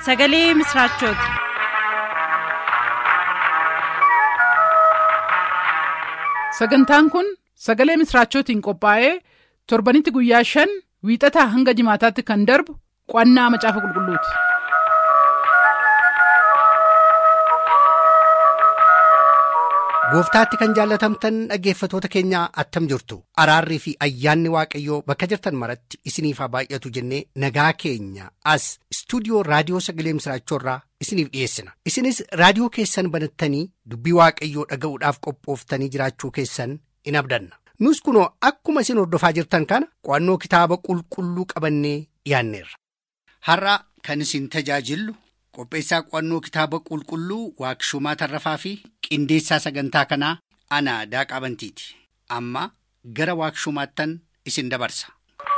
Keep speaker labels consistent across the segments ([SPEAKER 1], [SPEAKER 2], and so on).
[SPEAKER 1] Sagalee Misiraachooti.
[SPEAKER 2] Sagantaan kun Sagalee Misiraachootiin qophaa'ee torbanitti guyyaa 5 wiixataa hanga jimaataatti kan darbu qo'annaa macaafa qulqulluuti.
[SPEAKER 3] Gooftaatti kan jaallatamtan dhaggeeffatoota keenya attam jirtu. Araarrii fi ayyaanni Waaqayyoo bakka jirtan maratti isiniif haa baay'atu jennee nagaa keenya as istuudiyoo raadiyoo Sagalee Misiraachoorraa isiniif dhiyeessina. Isinis raadiyoo keessan banattanii dubbii Waaqayyoo dhaga'uudhaaf qophooftanii jiraachuu keessan in abdanna. Nus kunoo akkuma isin hordofaa jirtan kana qo'annoo kitaaba qulqulluu qabannee dhiyaanneerra. Har'a kan isin tajaajillu qopheessaa qo'annoo kitaaba qulqulluu Waaqshumaa Tarrafaa fi qindeessaa sagantaa kanaa ana Daaqaa Bantiiti. Amma gara Waaqshumaattan isin dabarsa.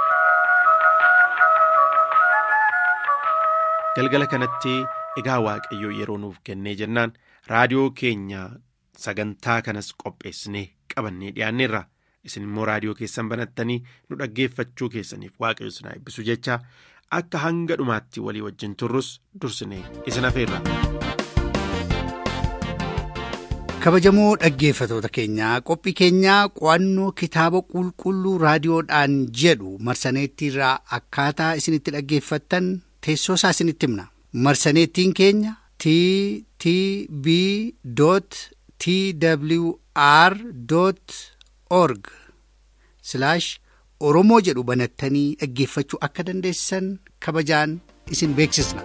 [SPEAKER 4] Galgala kanatti egaa Waaqayyoo yeroo nuuf kennee jennaan raadiyoo keenya sagantaa kanas qopheessinee qabannee dhiyaanneerra. Isin immoo raadiyoo keessan banattanii nu dhaggeeffachuu keessaniif Waaqayyo isin haa eebbisu jecha akka hanga dhumaatti walii wajjin turrus dursinee isin afeerra.
[SPEAKER 3] Kabajamoo dhaggeeffatoota keenyaa qophii keenyaa qo'annoo kitaaba qulqulluu raadiyoodhaan jedhu marsaneettiirraa akkaataa isinitti dhaggeeffattan teessoo isaa isinitti himna. Marsaneettiin keenya ttb.twr.org/oromoo jedhu banattanii dhaggeeffachuu akka dandeessan kabajaan isin beeksisna.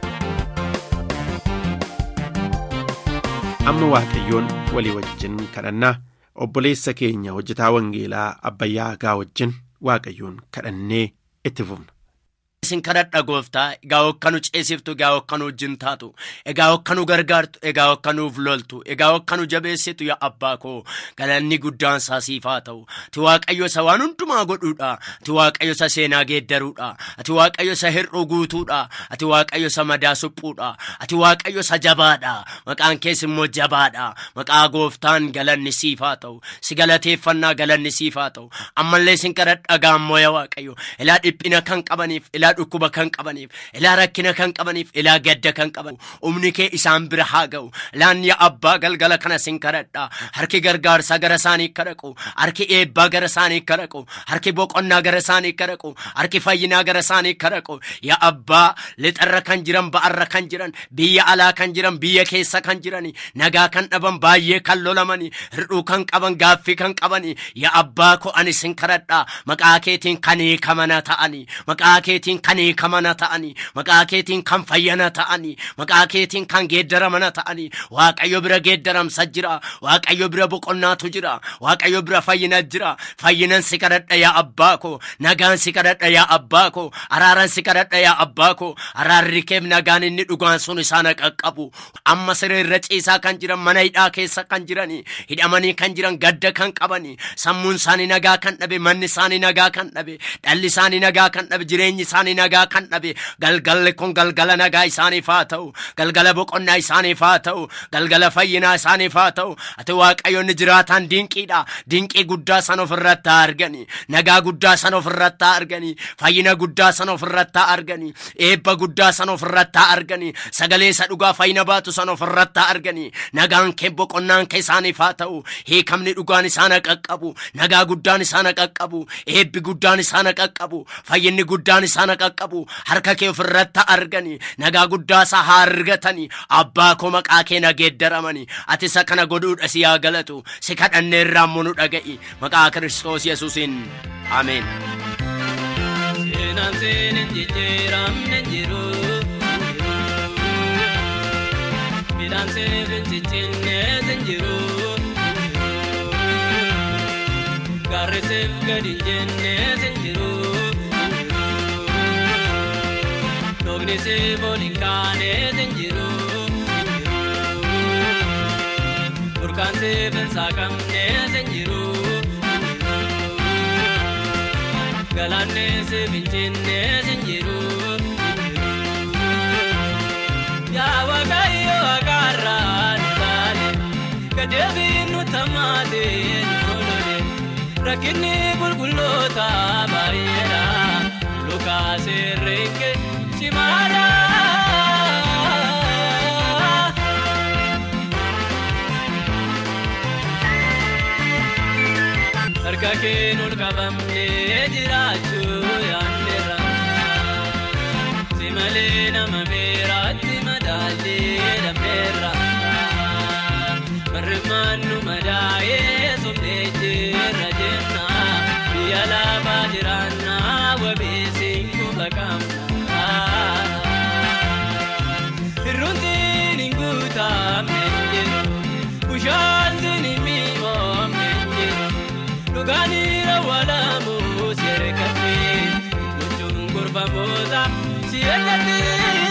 [SPEAKER 4] Amma Waaqayyoon walii wajjin kadhannaa. Obboleessa keenya hojjetaa wangeelaa Abbayyaa Gaa wajjin Waaqayyoon kadhannee itti fufna.
[SPEAKER 5] Isin kadhadha Gooftaa, egaa hokkanu ceesiftu, egaa hokkanu wajjin taatu, egaa hokkanu gargaartu, egaa hokkanuuf loltu, egaa hokkanu jabeessitu yaa abbaa koo galanni guddaan siif haa ta'u. Ati Waaqayyo isa waan hundumaa godhuudha. Ati Waaqayyo isa seenaa geeddaruudha. Ati Waaqayyo isa hir'uu guutuudha. Ati Waaqayyo isa madaa suphuudha. Ati Waaqayyo isa jabaadha. Maqaan kees immoo jabaadha. Maqaa Gooftaan galanni siif haa ta'u. Si galateeffannaa galanni siif haa ta'u. Ammallee isin kadhadha gaammoo yaa Waaqayyo ilaa dhiphina kan qabaniif, ilaa dhukkuba kan qabaniif, ilaa rakkina kan qabaniif, ilaa gadda kan qabaniif humni kee isaan bira haa ga'u. Laan yaa abbaa galgala kana sin kadhadha. Harki gargaarsaa gara isaanii kadhaqu, harki eebbaa gara isaanii kadhaqu, harki boqonnaa gara isaanii kadhaqu, harki fayyinaa gara isaanii kadhaqu. Yaa abbaa lixarra kan jiran, ba'arra kan jiran, biyya alaa kan jiran, biyya keessa kan jiran, nagaa kan dhaban, baay'ee kan lolamani, hir'uu kan qaban, gaaffii kan qabani, yaa abbaa ko ani sin kadhadha. Maqaa keetiin kan hiikamana ta'ani, maqaa keetiin kan hiikamana ta'ani, maqaa keetiin kan fayyana ta'ani, maqaa keetiin kan geeddaramana ta'ani. Waaqayyo bira geeddaramsa jira, Waaqayyo bira boqonnaatu jira, Waaqayyo bira fayyina jira. Fayyinan si kadhadha yaa abbaa ko, nagaan si kadhadha yaa abbaa ko, araaran si kadhadha yaa abbaa ko. Araarri keef nagaan inni dhugaan sun isaan qaqqabu. Amma sireerra ciisaa kan jiran, mana hidhaa keessa kan jirani, hidhamanii kan jiran, gadda kan qabani, sammuun isaanii nagaa kan dhabe, manni isaanii nagaa kan dhabe, dhalli isaanii nagaa kan dhabe, jireenyi isaanii nagaa kan dhabe. Galgalli kun galgala nagaa isaaniif haa ta'u, galgala boqonnaa isaaniif haa ta'u, galgala fayyinaa isaaniif haa ta'u. Ati Waaqayyoon jiraataan dinqiidha. Dinqii guddaa san ofirratti argani, nagaa guddaa san ofirratti argani, fayyina guddaa san ofirratti argani, eebba guddaa san ofirratti argani, sagalee isa dhugaa fayyina baatu san ofirratti argani. Nagaan kee boqonnaan kee isaaniif haa ta'u, hiikamni dhugaan isaan qaqqabu, nagaa guddaan isaan qaqqabu, eebbi guddaan isaan qaqqabu, fayyinni guddaan isaan qaqqabu. Harka kee ofirratti argani, nagaa guddaa isaa haa argatani. Abbaa koo maqaa kee na geeddaramani. Ati isa kana godhuudha si haa galatu. Si kadhannee irraa immoo nu dhaga'i maqaa Kiristoos Yesuusiin ameen. Seenaan seenaan jijjiiramne jiru, midhaan seenaan jijjiirne jiru, gaarri seef gadi jenne jiru, doogni seef oliin kaane jiru, burkaan seef saakamne jiru, galaanne seef jenne jiru. Yaa Waaqayyo agaarraan taane gadeebiin nu tamaate nolole rakkinni qulqulloota baay'eedha lukaa seerreenge cimaadha.
[SPEAKER 1] keen ol qabamnee jiraachuu yaanneerra si malee nama beeraatti madaallee dhabneerra barreeffamaan nu madaa'ee somnee jirra jenna biyya lafaa jiraannaa wabeesiin kufa qabna irruuntiin hin guutamne bushaantiin hin mi'oomne dhugaaniira walaamoo si ergatee gochuun gorfamoota si ergatee.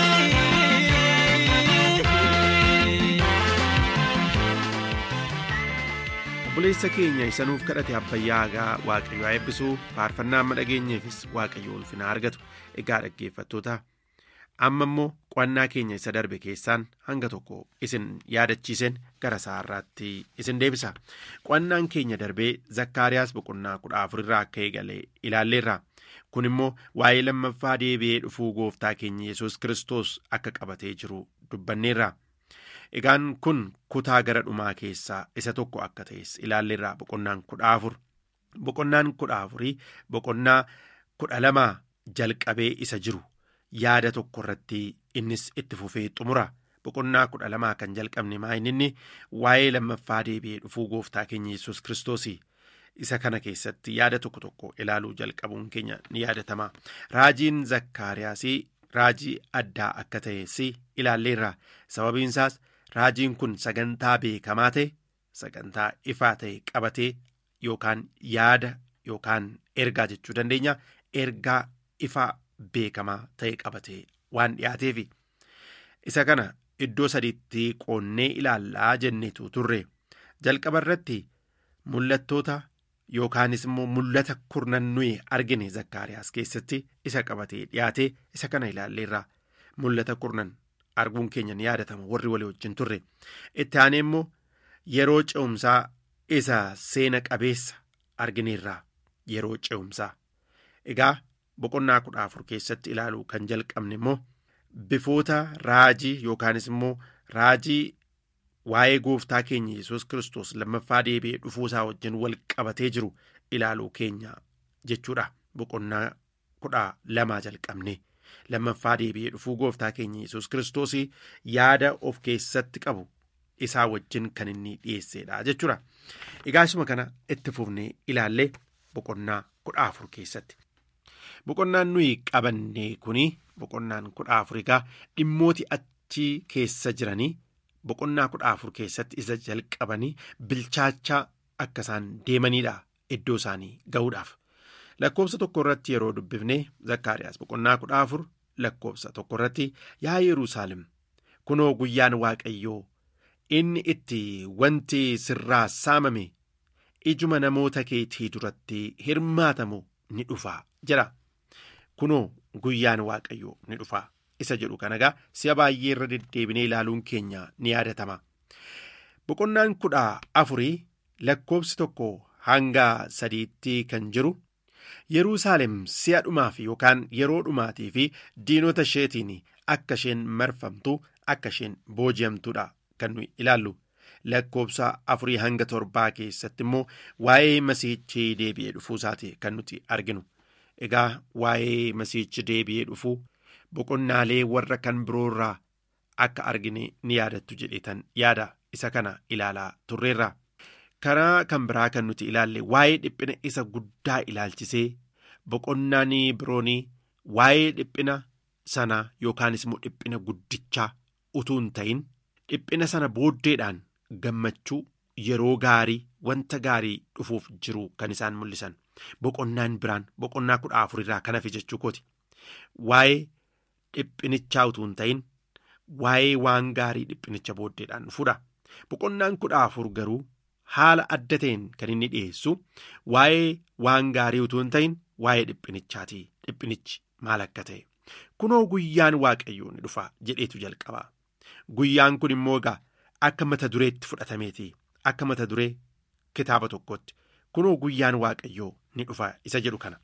[SPEAKER 4] Obboleessa keenya isa nuuf kadhate Abbayyaagaa Waaqayyo haa eebbisuu faarfannaa amma dhageenyeefis Waaqayyo ulfina argatu. Egaa dhaggeeffattoota amma immoo qo'annaa keenya isa darbe keessaan hanga tokko isin yaadachiisen gara saarraatti isin deebisa. Qo'annaan keenya darbee Zakkaariyaas boqonnaa 14 irraa akka eegale ilaalleerra. Kun immoo waa'ee lammaffaa deebi'ee dhufuu gooftaa keenya Yesuus Kiristoos akka qabatee jiru dubbanneerra. Egaan kun kutaa gara dhumaa keessaa isa tokko akka ta'es ilaalleerra. Boqonnaan 14 boqonnaan 14 boqonnaa 12 jalqabee isa jiru. Yaada tokko irratti innis itti fufee xumura. Boqonnaa 12 kan jalqabne inni waa'ee lammaffaa deebi'ee dhufuu gooftaa keenya Yesuus Kiristoos. Isa kana keessatti yaada tokko tokko ilaaluu jalqabuun keenya ni yaadatama. Raajiin Zakkaariyaas raajii addaa akka ta'es ilaalleerra. Sababiin isaas raajiin kun sagantaa beekamaa ta'e, sagantaa ifaa ta'e qabatee yookaan yaada yookaan ergaa jechuu dandeenya. Ergaa ifaa beekamaa ta'e qabatee waan dhiyaateef isa kana iddoo sadiitti qoonnee ilaallaa jennetu turre. Jalqaba irratti mul'attoota yookaanis immoo mul'ata kurnan nuyi argine Zakkaariyaas keessatti isa qabatee dhiyaate isa kana ilaalleerra. Mul'ata kurnan arguun keenya ni yaadatama warri walii wajjin turre. Itti aanee immoo yeroo ce'umsaa isa seena qabeessa argineerra. Yeroo ce'umsaa egaa boqonnaa 14 keessatti ilaaluu kan jalqabne immoo bifoota raajii yookaanis immoo raajii waa'ee gooftaa keenya Yesuus Kiristoos lammaffaa deebi'ee dhufuusaa wajjin wal qabatee jiru ilaaluu keenya jechuudha. Boqonnaa 12 jalqabne lammaffaa deebi'ee dhufuu gooftaa keenya Yesuus Kiristoos yaada of keessatti qabu isaa wajjin kan inni dhiyeesseedha jechuudha. Egaa isuma kana itti fufnee ilaallee boqonnaa 14 keessatti. Boqonnaan nuyi qabanne kuni boqonnaan 14 egaa dhimmooti achi keessa jiranii boqonnaa 14 keessatti isa jalqabanii bilchaachaa akka isaan deemanidha iddoo isaanii ga'uudhaaf. Lakkoobsa tokko irratti yeroo dubbifne Zakkaariyaas boqonnaa 14 lakkoobsa tokko irratti yaa Yerusaalem kunoo guyyaan Waaqayyoo inni itti wanti sirraa saamame ijuma namoota keetii duratti hirmaatamu ni dhufa jedha. Kunoo guyyaan Waaqayyoo ni dhufa isa jedhu kanagaa si'a baay'ee irra deddeebinee ilaaluun keenya ni yaadatama. Boqonnaan 14 lakkoobsi 1 hanga 3 kan jiru Yerusaalem si'a dhumaaf yookaan yeroo dhumaatii fi diinota isheetiin akka isheen marfamtu akka isheen booji'amtuudha kan nuyi ilaallu. Lakkoobsa 4 hanga 7 keessatti immoo waa'ee masiihichi deebi'ee dhufuusaati kan nuti arginu. Egaa waa'ee masiihichi deebi'ee dhufuu boqonnaalee warra kan biroorraa akka argine ni yaadattu jedheetan yaada isa kana ilaalaa turreerra. Karaa kan biraa kan nuti ilaalle waa'ee dhiphina isa guddaa ilaalchisee boqonnaan biroon waa'ee dhiphina sana yookaanis immoo dhiphina guddichaa utuu hin ta'in dhiphina sana booddeedhaan gammachuu yeroo gaarii wanta gaarii dhufuuf jiru kan isaan mul'isan. Boqonnaan biraan boqonnaa 14 irraa kan hafe jechuu kooti. Waa'ee dhiphinichaa utuu hin ta'in waa'ee waan gaarii dhiphinicha booddeedhaan dhufuudha. Boqonnaan 14 garuu haala adda ta'een kan inni dhiyeessu waa'ee waan gaarii utuu hin ta'in waa'ee dhiphinichaati. Dhiphinichi maal akka ta'e kunoo guyyaan Waaqayyoo ni dhufa jedheetu jalqaba. Guyyaan kun immoo egaa akka mata dureetti fudhatameeti. Akka mata duree kitaaba tokkotti kunoo guyyaan Waaqayyoo ni dhufa isa jedhu kana.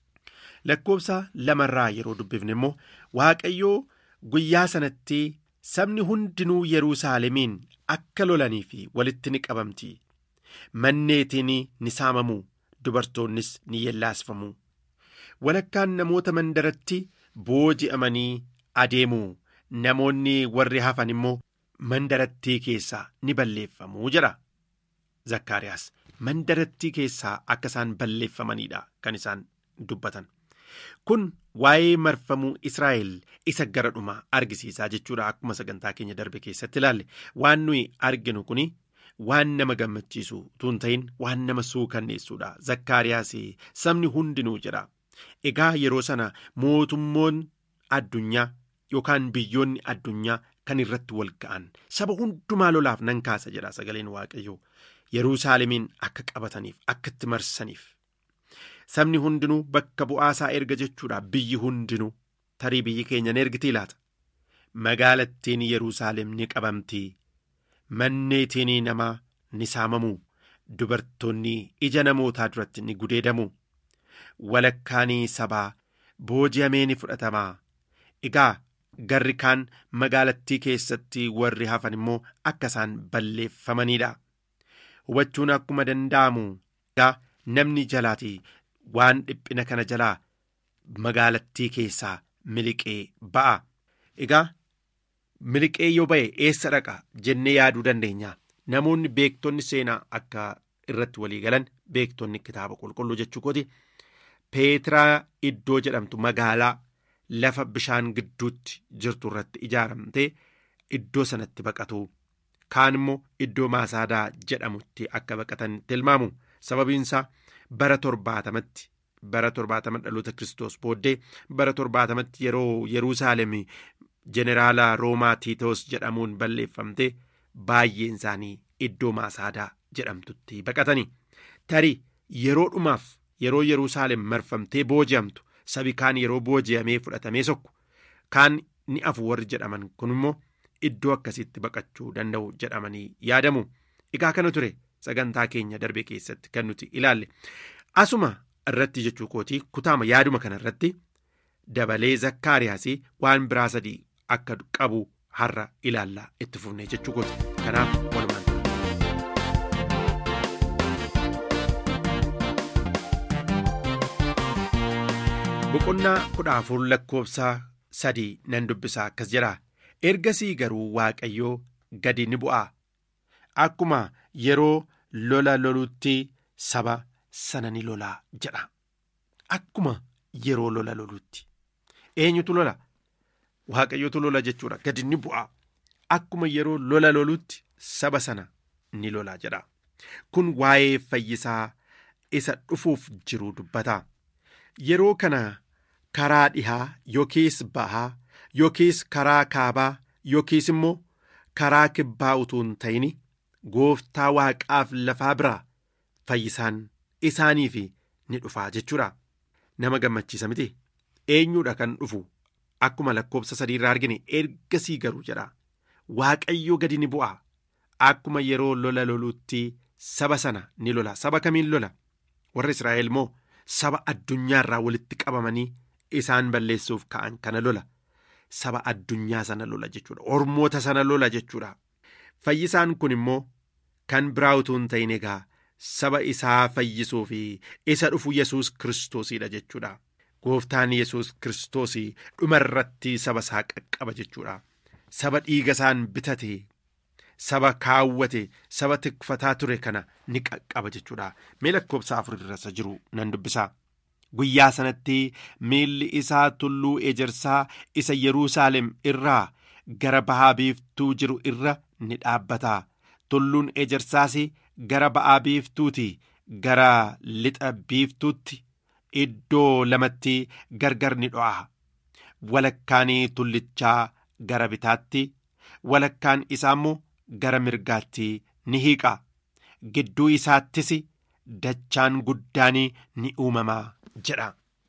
[SPEAKER 4] Lakkoobsa 2 irraa yeroo dubbifne immoo Waaqayyoo guyyaa sanatti sabni hundinuu Yerusaalemiin akka lolanii fi walitti ni qabamti. Manneetiin ni saamamu, dubartoonnis ni yellaasfamu. Walakkaan namoota mandaratti booji'amanii adeemu. Namoonni warri hafan immoo mandarattii keessaa ni balleeffamuu jedha Zakkaariyaas. Mandarattii keessaa akka isaan balleeffamanidha kan isaan dubbatan. Kun waa'ee marfamuu Israa'el isa gara dhumaa argisiisaa jechuudha. Akkuma sagantaa keenya darbe keessatti ilaalle waan nuyi arginu kuni waan nama gammachiisu utuu hin ta'in waan nama suukanneessuudha. Zakkaariyaas sabni hundinuu jedha. Egaa yeroo sana mootummoon addunyaa yookaan biyyoonni addunyaa kan irratti wal ga'an saba hundumaa lolaaf nan kaasa jedha sagaleen Waaqayyoo. Yerusaalemiin akka qabataniif akka itti marsaniif sabni hundinuu bakka bu'aasaa erga jechuudha. Biyyi hundinuu tarii biyyi keenya ni ergitii laata? Magaalattiin Yerusaalem ni qabamtii, manneetiin namaa ni saamamuu, dubartoonni ija namootaa duratti ni gudeedamuu, walakkaanii sabaa booji'amee ni fudhatamaa. Egaa garri kaan magaalattii keessatti warri hafan immoo akka isaan balleeffamanidha. Hubachuun akkuma danda'amu egaa namni jalaatii waan dhiphina kana jalaa magaalattii keessaa miliqee ba'a. Egaa miliqee yoo ba'e eessa dhaqa jennee yaaduu dandeenya. Namoonni beektonni seenaa akka irratti walii galan beektonni kitaaba qulqulluu jechuu kooti. Peetiraa iddoo jedhamtu magaalaa lafa bishaan gidduutti jirtu irratti ijaaramtee iddoo sanatti baqatu. Kaan immoo iddoo Maasaadaa jedhamutti akka baqatan tilmaamu. Sababiinsaa bara 70 dhaloota Kiristoos booddee bara 70 yeroo Yerusaalem jeneraala Roomaa Tiitoos jedhamuun balleeffamte baay'een isaanii iddoo Maasaadaa jedhamtutti baqatanii. Tarii yeroo dhumaaf yeroo Yerusaalem marfamtee booji'amtu sabi kaan yeroo booji'amee fudhatamee sokku kaan ni afu warri jedhaman kun immoo iddoo akkasitti baqachuu danda'u jedhamanii yaadamu. Egaa kana ture sagantaa keenya darbe keessatti kan nuti ilaalle. Asuma irratti jechuu kooti kutaama yaaduma kana irratti dabalee Zakkaariyaas waan biraa sadii akka qabu har'a ilaallaa itti fufnee jechuu kooti. Kanaaf walumaan boqonnaa 14 lakkoofsa 3 nan dubbisaa akkas jedha. Ergasii garuu Waaqayyoo gadi ni bu'aa. Akkuma yeroo lola lolutti saba sana ni lolaa jedha. Akkuma yeroo lola lolutti. Eenyutu lola? Waaqayyootu lola jechuudha. Gadi ni bu'aa. Akkuma yeroo lola lolutti saba sana ni lolaa jedha. Kun waa'ee fayyisaa isa dhufuuf jiru dubbata. Yeroo kana karaa dhihaa yookiis bahaa yookiis karaa kaabaa yookiis immoo karaa kibbaa utuu hin ta'in gooftaa waaqaaf lafaa biraa fayyisaan isaaniif ni dhufaa jechuudha. Nama gammachiisa miti? Eenyuudha kan dhufu? Akkuma lakkoofsa 3 irraa argine ergasii garuu jedha. Waaqayyoo gadi ni bu'aa. Akkuma yeroo lola lolutti saba sana ni lola. Saba kamiin lola? Warra Israa'el moo saba addunyaa irraa walitti qabamanii isaan balleessuuf ka'an kana lola? Saba addunyaa sana lola jechuudha. Ormoota sana lola jechuudha. Fayyisaan kun immoo kan biraa utuu hin ta'in egaa saba isaa fayyisuu fi isa dhufu Yesuus Kiristoosidha jechuudha. Gooftaan Yesuus Kiristoos dhumarratti saba isaa qaqqaba jechuudha. Saba dhiiga isaan bitate, saba kaawwate, saba tikfataa ture kana ni qaqqaba jechuudha. Mee lakkoofsa 4 irra jiru nan dubbisaa. Guyyaa sanatti miilli isaa tulluu ejersaa isa Yerusaalem irraa gara bahaa biiftuu jiru irra ni dhaabbata. Tulluun ejersaas gara ba'aa biiftuuti gara lixa biiftuutti iddoo lamatti gargar ni dho'a. Walakkaan tullichaa gara bitaatti, walakkaan isaa immoo gara mirgaatti ni hiiqa. Gidduu isaattis dachaan guddaan ni uumamaa jedha.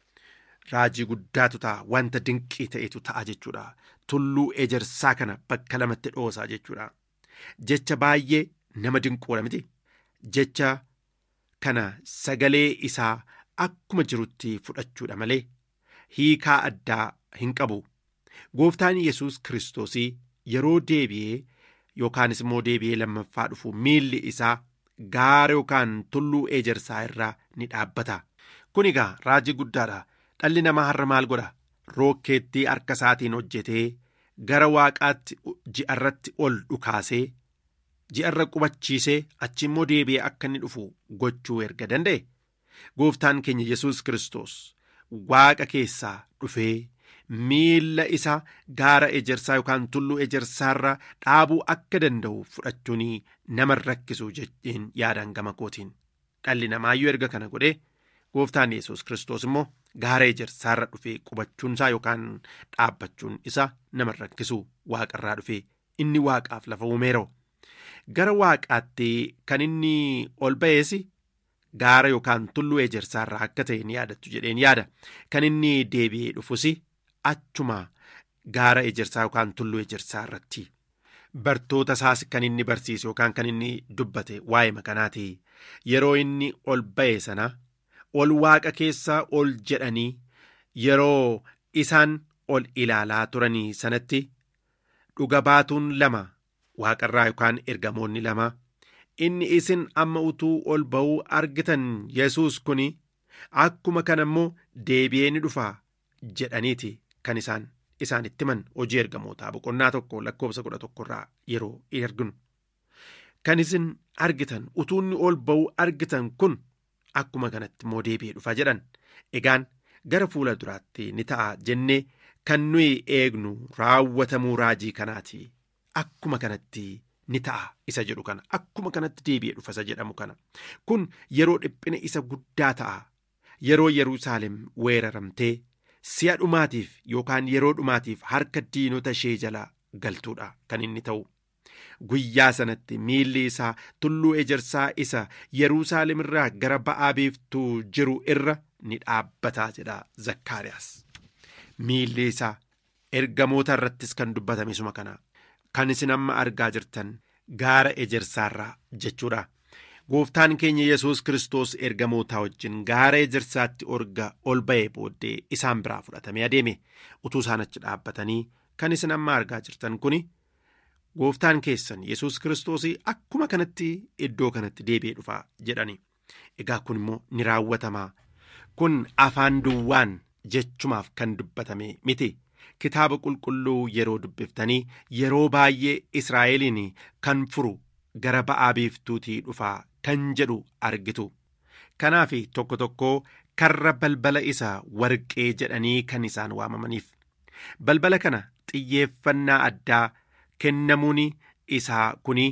[SPEAKER 4] Raajii guddaatu ta'a. Wanta dinqii ta'etu ta'a jechuudha. Tulluu ejersaa kana bakka lamatti dhoosaa jechuudha. Jecha baay'ee nama dinquudha miti? Jecha kana sagalee isaa akkuma jirutti fudhachuudha malee hiikaa addaa hin qabu. Gooftaan Yesuus Kiristoos yeroo deebi'ee yookaanis immoo deebi'ee lammaffaa dhufu miilli isaa gaara yookaan tulluu ejersaa irraa ni dhaabbata. Kun egaa raajii guddaadha. Dhalli namaa har'a maal godha? Rookeettii harka isaatiin hojjetee gara waaqaatti ji'a irratti ol dhukaasee ji'a irra qubachiisee achi immoo deebi'ee akka inni dhufu gochuu erga danda'e. Gooftaan keenya Yesuus Kiristoos waaqa keessaa dhufee miilla isaa gaara ejersaa yookaan tulluu ejersaarra dhaabuu akka danda'u fudhachuun nama rakkisu jecheen yaadaan gama kootiin. Dhalli namaayyuu erga kana godhee gooftaan Yesuus Kiristoos immoo gaara ejersaarra dhufee qubachuunsaa yookaan dhaabbachuun isaa nama rakkisu waaqarraa dhufee inni waaqaaf lafa uumeeroo. Gara waaqaatti kan inni ol ba'ees gaara yookaan tulluu ejersaarraa akka ta'e ni yaadattu jedheen yaada. Kan inni deebi'ee dhufus achuma gaara ejersaa yookaan tulluu ejersaa irratti bartoota isaas kan inni barsiise yookaan kan inni dubbate waa'ee makanaati. Yeroo inni ol ba'e sana ol waaqa keessaa ol jedhanii yeroo isaan ol ilaalaa turanii sanatti dhuga baatuun lama waaqarraa yookaan ergamoonni lama inni isin amma utuu ol ba'uu argitan Yesuus kun akkuma kana immoo deebi'ee ni dhufa jedhaniiti kan isaanitti himan. Hojii ergamootaa boqonnaa 1 lakkoofsa 11 irraa yeroo arginu kan isin argitan utuu inni ol ba'uu argitan kun akkuma kanatti immoo deebi'ee dhufa jedhan. Egaan gara fuula duraatti ni ta'a jennee kan nuyi eegnu raawwatamuu raajii kanaati. Akkuma kanatti ni ta'a isa jedhu kana akkuma kanatti deebi'ee dhufa isa jedhamu kana kun yeroo dhiphina isa guddaa ta'a. Yeroo Yerusaalem weeraramtee si'a dhumaatiif yookaan yeroo dhumaatiif harka diinota ishee jala galtuudha kan inni ta'u. Guyyaa sanatti miilli isaa tulluu ejersaa isa Yerusaalem irraa gara ba'aa biiftuu jiru irra ni dhaabbataa jedha Zakkaariyaas. Miilli isaa ergamoota irrattis kan dubbatame suma kana kan isin amma argaa jirtan gaara ejersaarraa jechuudha. Gooftaan keenya Yesuus Kiristoos ergamootaa wajjin gaara ejersaatti ol ba'ee booddee isaan biraa fudhatamee adeeme. Utuu isaan achi dhaabbatanii kan isin amma argaa jirtan kuni gooftaan keessan Yesuus Kiristoos akkuma kanatti iddoo kanatti deebi'ee dhufa jedhani. Egaa kun immoo ni raawwatamaa. Kun afaan duwwaan jechumaaf kan dubbatame miti. Kitaaba qulqulluu yeroo dubbiftanii yeroo baay'ee Israa'eliin kan furu gara ba'aa biiftuutii dhufaa kan jedhu argitu. Kanaaf tokko tokko karra balbala isaa warqee jedhanii kan isaan waamamaniif. Balbala kana xiyyeeffannaa addaa kennamuun isaa kuni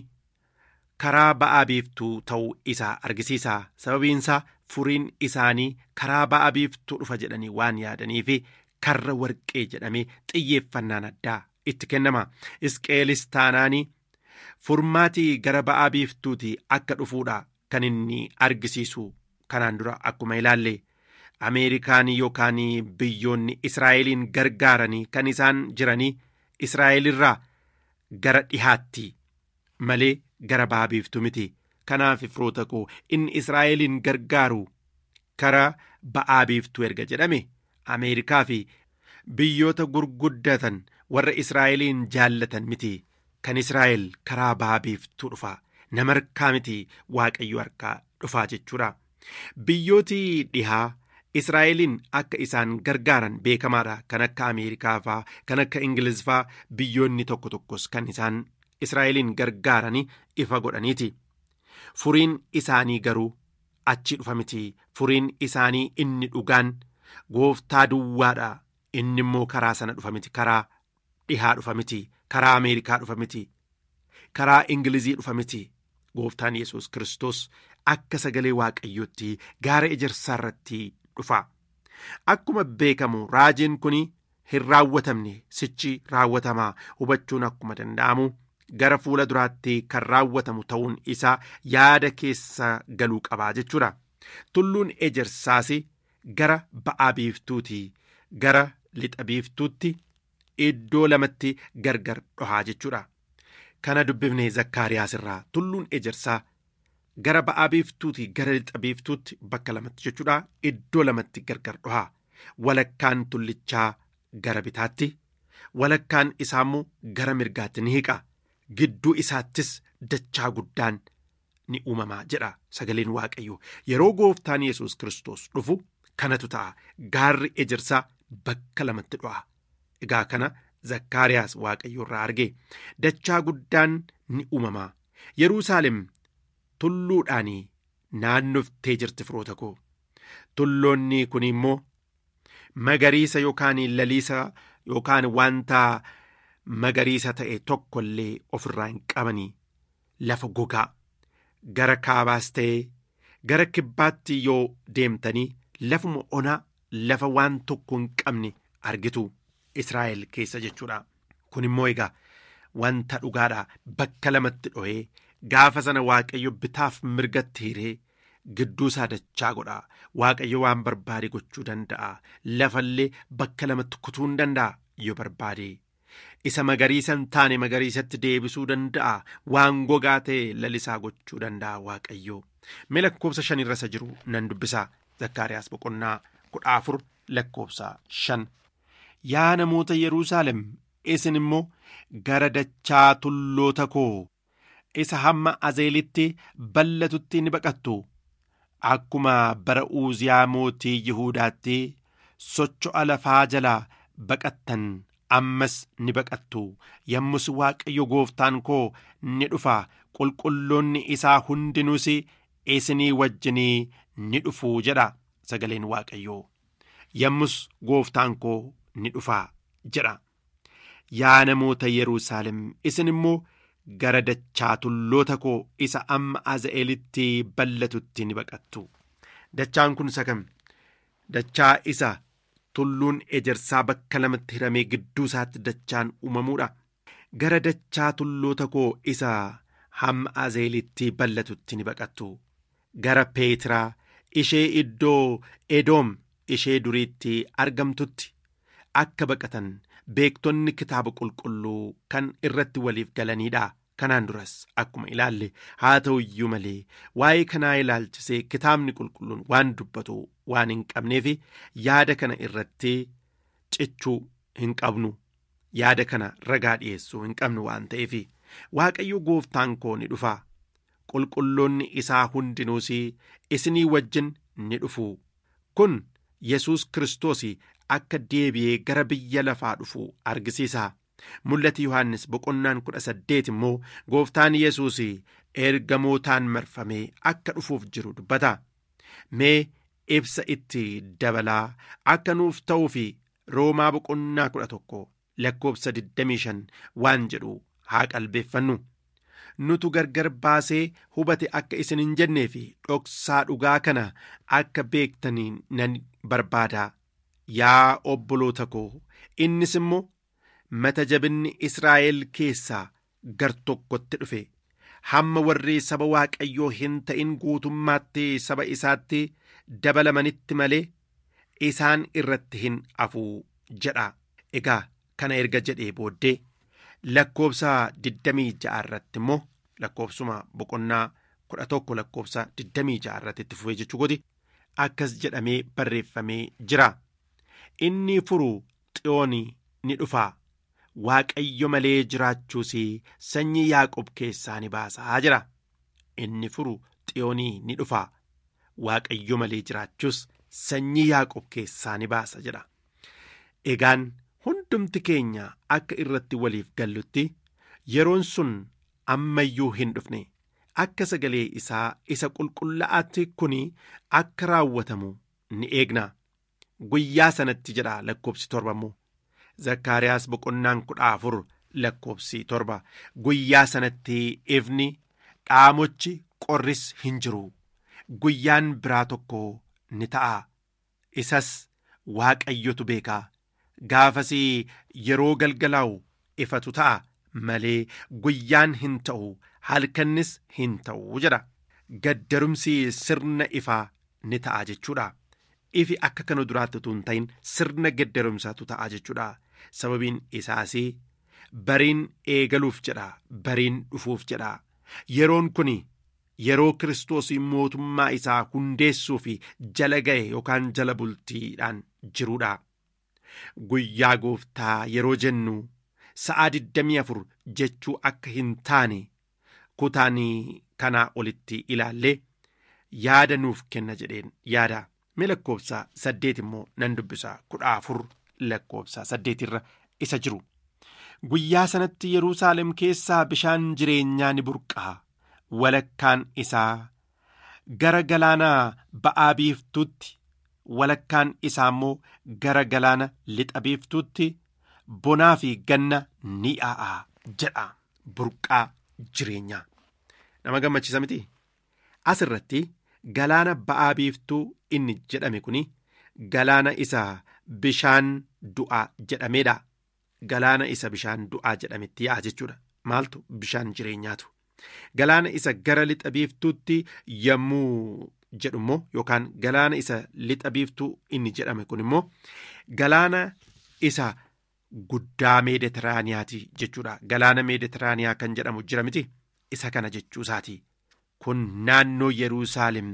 [SPEAKER 4] karaa ba'aa biiftuu ta'uu isaa argisiisa. Sababiinsaa furiin isaanii karaa ba'aa biiftuu dhufa jedhanii waan yaadaniif karra warqee jedhamee xiyyeeffannaan addaa itti kennama. Hisqeelis taanaanii furmaatii gara ba'aa biiftuutii akka dhufuudha kan inni argisiisu. Kanaan dura akkuma ilaalle Ameerikaan yookaan biyyoonni Israa'eliin gargaaranii kan isaan jiranii Israa'el irraa gara dhihaatti malee gara ba'aa biiftuu miti. Kanaaf firoota koo inni Israa'eliin gargaaru karaa ba'aa biiftuu erga jedhame Ameerikaa fi biyyoota gurguddatan warra Israa'eliin jaallatan miti. Kan Israa'el karaa ba'aa biiftuu dhufa. Nama harkaa miti Waaqayyo harkaa dhufaa jechuudha. Biyyooti dhihaa Israa'eliin akka isaan gargaaran beekamaadha. Kan akka Ameerikaa faa kan akka Ingiliz faa biyyoonni tokko tokkos kan isaan Israa'eliin gargaaranii ifa godhaniiti. Furiin isaanii garuu achi dhufa miti. Furiin isaanii inni dhugaan gooftaa duwwaadha. Inni immoo karaa sana dhufa miti. Karaa dhihaa dhufa miti. Karaa Ameerikaa dhufa miti. Karaa Ingilizii dhufa miti. Gooftaan Yesuus Kiristoos akka sagalee Waaqayyootti gaara ejersaa irratti dhufa. Akkuma beekamu raajiin kun hin raawwatamne sichi raawwatamaa hubachuun akkuma danda'amu gara fuula duraatti kan raawwatamu ta'uun isaa yaada keessa galuu qabaa jechuudha. Tulluun ejersaas gara ba'aa biiftuuti gara lixa biiftuutti iddoo lamatti gargar dhohaa jechuudha. Kana dubbifnee Zakkaariyaas irraa tulluun ejersaa gara ba'aa biiftuuti gara lixa biiftuutti bakka lamatti jechuudha. Iddoo lamatti gargar dhohaa. Walakkaan tullichaa gara bitaatti walakkaan isaammoo gara mirgaatti ni hiqa. Gidduu isaattis dachaa guddaan ni uumamaa jedha sagaleen waaqayyoo. Yeroo gooftaan Yesuus Kiristoos dhufu kanatu ta'a. Gaarri ejersaa bakka lamatti dho'a. Egaa kana Zakkaariyaas waaqayyo irraa arge. Dachaa guddaan ni uumamaa. Yerusaalem tulluudhaan naannoftee jirti firoota koo. Tulloonni kun immoo magariisa yookaan laliisa yookaan wanta magariisa ta'e tokko illee ofirraa hin qabanii lafa gogaa gara kaabaas ta'ee gara kibbaatti yoo deemtanii lafuma onaa lafa waan tokko hin qabne argitu Israa'el keessa jechuudha. Kun immoo egaa wanta dhugaadhaa bakka lamatti dho'ee gaafa sana waaqayyo bitaaf mirgatti hiree gidduu isaa dachaa godha. Waaqayyo waan barbaade gochuu danda'a. Lafallee bakka lamatti kutuu hin danda'a yoo barbaade. Isa magariisa hin taane magariisatti deebisuu danda'a. Waan gogaa ta'e lalisaa gochuu danda'a waaqayyo. Mee lakkoofsa 5 irra isa jiru nan dubbisaa. Zakkaariyaas boqonnaa 14 lakkoofsa 5. Yaa namoota Yerusaalem isin immoo gara dachaa tulloota koo isa hamma Azeelitti bal'atutti ni baqattu. Akkuma bara Uuziyaa mootii Yihuudaatti socho'a lafaa jalaa baqattan ammas ni baqattu. Yommus Waaqayyo gooftaan koo ni dhufa. Qulqulloonni isaa hundinuus isinii wajjinii ni dhufu jedha sagaleen Waaqayyoo. Yommus gooftaan koo ni dhufa jedha. Yaa namoota Yerusaalem isin immoo gara dachaa tulloota koo isa amma Aza'eelitti bal'atutti ni baqattu. Dachaan kun isa kam? Dachaa isa tulluun ejersaa bakka lamatti hiramee gidduu isaatti dachaan uumamuudha. Gara dachaa tulloota koo isa hamma Aza'eelitti bal'atutti ni baqattu. Gara Peetiraa ishee iddoo Edoom ishee duriitti argamtutti akka baqatan beektonni kitaaba qulqulluu kan irratti waliif galaniidha. Kanaan duras akkuma ilaalle haa ta'u iyyuu malee waa'ee kanaa ilaalchisee kitaabni qulqulluun waan dubbatu waan hin qabneef yaada kana irratti cichuu hin qabnu. Yaada kana ragaa dhiyeessuu hin qabnu waan ta'eef Waaqayyo gooftaan koo ni dhufa. Qulqulloonni isaa hundinuus isinii wajjin ni dhufu. Kun Yesuus Kiristoos akka deebi'ee gara biyya lafaa dhufu argisiisa. Mul'ati Yohaannis boqonnaan 18 immoo gooftaan Yesuus ergamootaan marfamee akka dhufuuf jiru dubbata. Mee ibsa itti dabalaa akka nuuf ta'uu fi Roomaa boqonnaa 11 lakkoofsa 25 waan jedhu haa qalbeeffannu. Nutu gargar baasee hubate akka isin hin jennee fi dhoksaa dhugaa kana akka beektanii nan barbaada. Yaa obboloota koo innis immoo mata jabinni Israa'el keessaa gar tokkotti dhufe hamma warri saba Waaqayyoo hin ta'in guutummaatti saba isaatti dabalamanitti malee isaan irratti hin hafu jedha. Egaa kana erga jedhee booddee lakkoofsa 26 irratti immoo lakkoofsuma boqonnaa 11 lakkoofsa 26 irratti itti fufee jechuukooti akkas jedhamee barreeffamee jira. Inni furu Xiyooni ni dhufa. Waaqayyo malee jiraachuus sanyii Yaaqoob keessaa ni baasaa jira. Inni furu Xiyoonii ni dhufa. Waaqayyo malee jiraachuus sanyii Yaaqoob keessaa ni baasa jedha. Egaan hundumti keenya akka irratti waliif gallutti yeroon sun ammayyuu hin dhufne. Akka sagalee isaa isa qulqullaa'aatti kuni akka raawwatamu ni eegna. Guyyaa sanatti jedha lakkoofsi 7 immoo. Zakkaariyaas boqonnaan 14 lakkoofsi 7. Guyyaa sanatti ifni dhaamochi qorris hin jiru. Guyyaan biraa tokko ni ta'a. Isas Waaqayyotu beeka. Gaafas yeroo galgalaa'u ifatu ta'a malee guyyaan hin ta'u halkannis hin ta'u jedha. Gaddarumsi sirna ifaa ni ta'a jechuudha. Ifi akka kana duraatti utuu hin ta'in sirna gaddarumsaatu ta'a jechuudha. Sababiin isaas bariin eegaluuf jedha. Bariin dhufuuf jedha. Yeroon kun yeroo Kiristoos mootummaa isaa hundeessuu fi jala ga'e yookaan jala bultiidhaan jiruudha. Guyyaa gooftaa yeroo jennu sa'a 24 jechuu akka hin taane kutaan kanaa olitti ilaallee yaada nuuf kenna jedheen yaada. Mee lakkoofsa 8 immoo nan dubbisa 14 lakkoofsa 8 irra isa jiru. Guyyaa sanatti Yerusaalem keessaa bishaan jireenyaa ni burqaa, walakkaan isaa gara galaana ba'aa biiftuutti, walakkaan isaa immoo gara galaana lixa biiftuutti bonaa fi ganna ni yaa'aa jedha. Burqaa jireenyaa nama gammachiisa miti. Asirratti galaana ba'aa biiftuu inni jedhame kuni galaana isa bishaan du'aa jedhameedha. Galaana isa bishaan du'aa jedhametti yaa'a jechuudha. Maaltu bishaan jireenyaatu. Galaana isa gara lixa biiftuutti yommuu jedhu immoo yookaan galaana isa lixa biiftuu inni jedhame kun immoo galaana isa guddaa meeditiraaniyaati jechuudha. Galaana meeditiraaniyaa kan jedhamu jira miti. Isa kana jechuu isaati. Kun naannoo Yerusaalem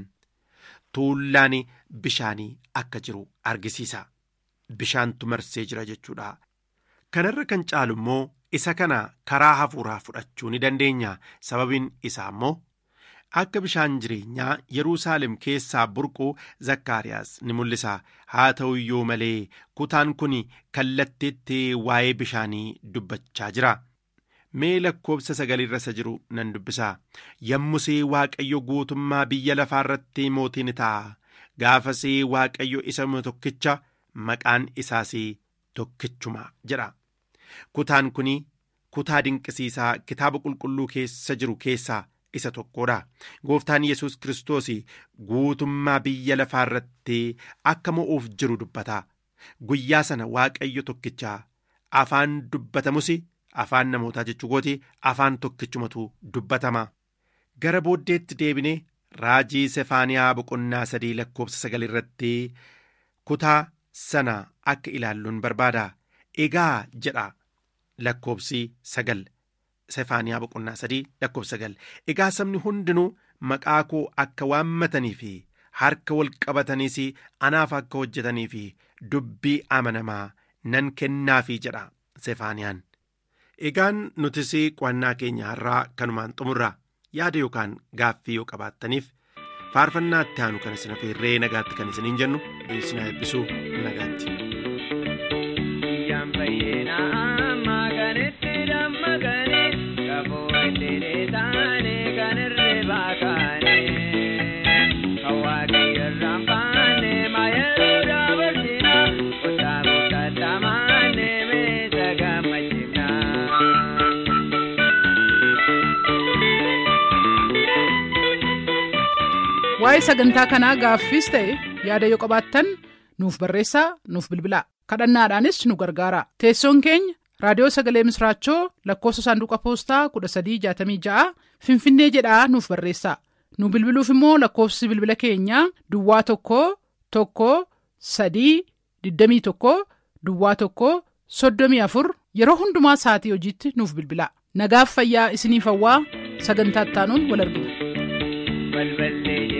[SPEAKER 4] tuullaan bishaanii akka jiru argisiisa. Bishaantu marsee jira jechuudha. Kanarra kan caalu immoo isa kana karaa hafuuraa fudhachuu ni dandeenya. Sababiin isaa immoo akka bishaan jireenyaa Yerusaalem keessaa burquu Zakkaariyaas ni mul'isa. Haa ta'u iyyuu malee kutaan kun kallattiitti waa'ee bishaanii dubbachaa jira. Mee lakkoofsa 9 irra isa jiru nan dubbisa. Yommusii Waaqayyo guutummaa biyya lafaarratti mootii ni ta'a. Gaafasii Waaqayyo isa tokkicha, maqaan isaas tokkichuma jedha. Kutaan kun kutaa dinqisiisaa kitaaba qulqulluu keessa jiru keessaa isa tokkodha. Gooftaan Yesuus Kiristoos guutummaa biyya lafaarratti akka mo'uuf jiru dubbata. Guyyaa sana Waaqayyo tokkicha afaan dubbatamus afaan namootaa jechuu gooti afaan tokkichumatu dubbatama. Gara booddeetti deebinee raajii Sefaaniyaa boqonnaa 3 lakkoofsa 9 irratti kutaa sana akka ilaalluun barbaada. Egaa jedha lakkoofsi 9 Sefaaniyaa boqonnaa 3 lakkoofsa 9. Egaa sabni hundinuu maqaa koo akka waammatanii fi harka wal qabataniis anaaf akka hojjetanii fi dubbii amanamaa nan kennaafi jedha Sefaaniyaan. Egaan nutis qo'annaa keenya har'aa kanumaan xumurra. Yaada yookaan gaaffii yoo qabaattaniif faarfannaa itti aanu kan isin affeerree nagaatti kan isiniin jennu isin eebbisuu nagaatti.
[SPEAKER 2] Waa'ee sagantaa kanaa gaaffiis ta'e yaada yoo qabaattan nuuf barreessaa, nuuf bilbilaa. Kadhannaadhaanis nu gargaara. Teessoon keenya raadiyoo sagalee misraachoo lakkoofsa saanduqa poostaa 1366 Finfinnee jedhaa nuuf barreessaa. Nu bilbiluuf immoo lakkoofsi bilbila keenyaa Duwwaa 11-321-34 yeroo hundumaa sa'atii hojiitti nuuf bilbilaa. Nagaaf fayyaa isiniif hawwaa. Sagantaa itti aanuun wal argina.